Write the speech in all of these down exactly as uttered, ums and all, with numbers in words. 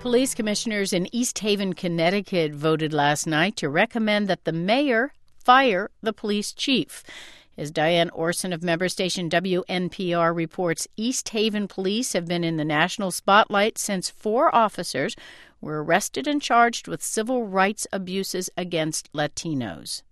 Police commissioners in East Haven, Connecticut voted last night to recommend that the mayor fire the police chief. As Diane Orson of member station W N P R reports, East Haven police have been in the national spotlight since four officers were arrested and charged with civil rights abuses against Latinos.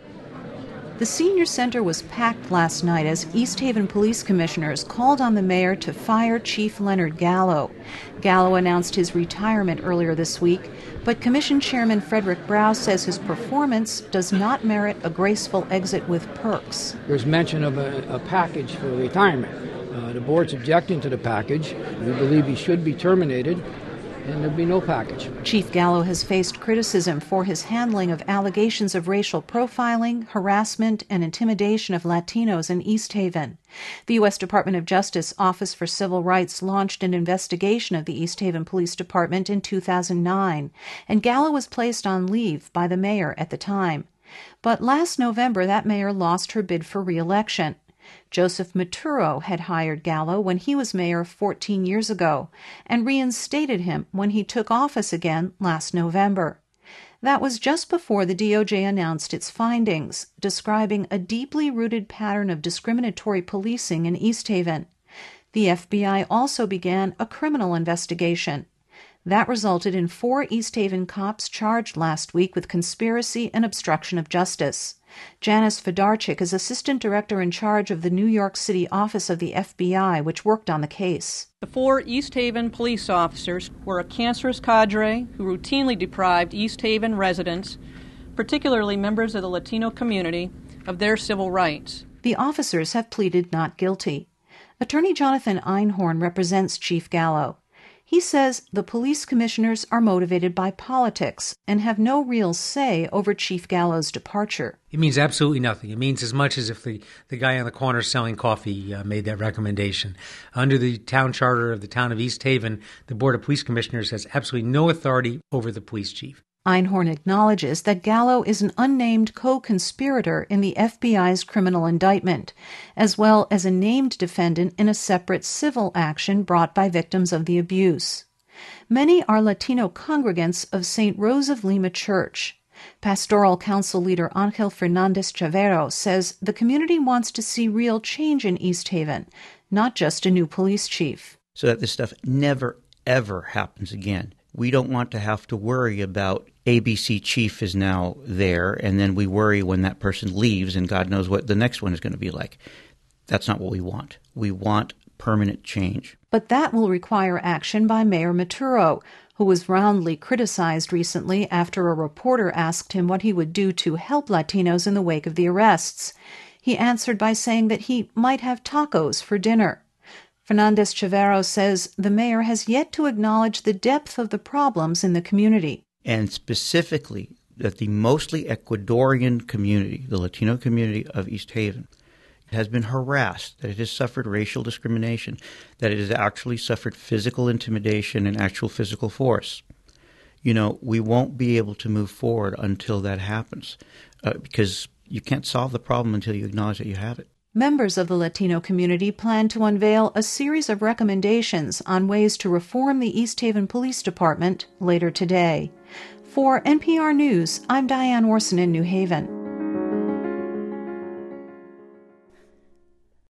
The senior center was packed last night as East Haven police commissioners called on the mayor to fire Chief Leonard Gallo. Gallo announced his retirement earlier this week, but Commission Chairman Frederick Brow says his performance does not merit a graceful exit with perks. There's mention of a, a package for retirement. Uh, the board's objecting to the package. We believe he should be terminated, and there'd be no package. Chief Gallo has faced criticism for his handling of allegations of racial profiling, harassment, and intimidation of Latinos in East Haven. The U S Department of Justice Office for Civil Rights launched an investigation of the East Haven Police Department in two thousand nine, and Gallo was placed on leave by the mayor at the time. But last November, that mayor lost her bid for re-election. Joseph Maturo had hired Gallo when he was mayor fourteen years ago and reinstated him when he took office again last November. That was just before the D O J announced its findings, describing a deeply rooted pattern of discriminatory policing in East Haven. The F B I also began a criminal investigation. That resulted in four East Haven cops charged last week with conspiracy and obstruction of justice. Janice Fedarchik is assistant director in charge of the New York City office of the F B I, which worked on the case. The four East Haven police officers were a cancerous cadre who routinely deprived East Haven residents, particularly members of the Latino community, of their civil rights. The officers have pleaded not guilty. Attorney Jonathan Einhorn represents Chief Gallo. He says the police commissioners are motivated by politics and have no real say over Chief Gallo's departure. It means absolutely nothing. It means as much as if the, the guy on the corner selling coffee uh, made that recommendation. Under the town charter of the town of East Haven, the Board of Police Commissioners has absolutely no authority over the police chief. Einhorn acknowledges that Gallo is an unnamed co-conspirator in the F B I's criminal indictment, as well as a named defendant in a separate civil action brought by victims of the abuse. Many are Latino congregants of Saint Rose of Lima Church. Pastoral Council leader Angel Fernandez Chavero says the community wants to see real change in East Haven, not just a new police chief. So that this stuff never, ever happens again. We don't want to have to worry about A B C chief is now there, and then we worry when that person leaves and God knows what the next one is going to be like. That's not what we want. We want permanent change. But that will require action by Mayor Maturo, who was roundly criticized recently after a reporter asked him what he would do to help Latinos in the wake of the arrests. He answered by saying that he might have tacos for dinner. Fernandez Chavero says the mayor has yet to acknowledge the depth of the problems in the community. And specifically that the mostly Ecuadorian community, the Latino community of East Haven, has been harassed, that it has suffered racial discrimination, that it has actually suffered physical intimidation and actual physical force. You know, we won't be able to move forward until that happens, uh, because you can't solve the problem until you acknowledge that you have it. Members of the Latino community plan to unveil a series of recommendations on ways to reform the East Haven Police Department later today. For N P R News, I'm Diane Orson in New Haven.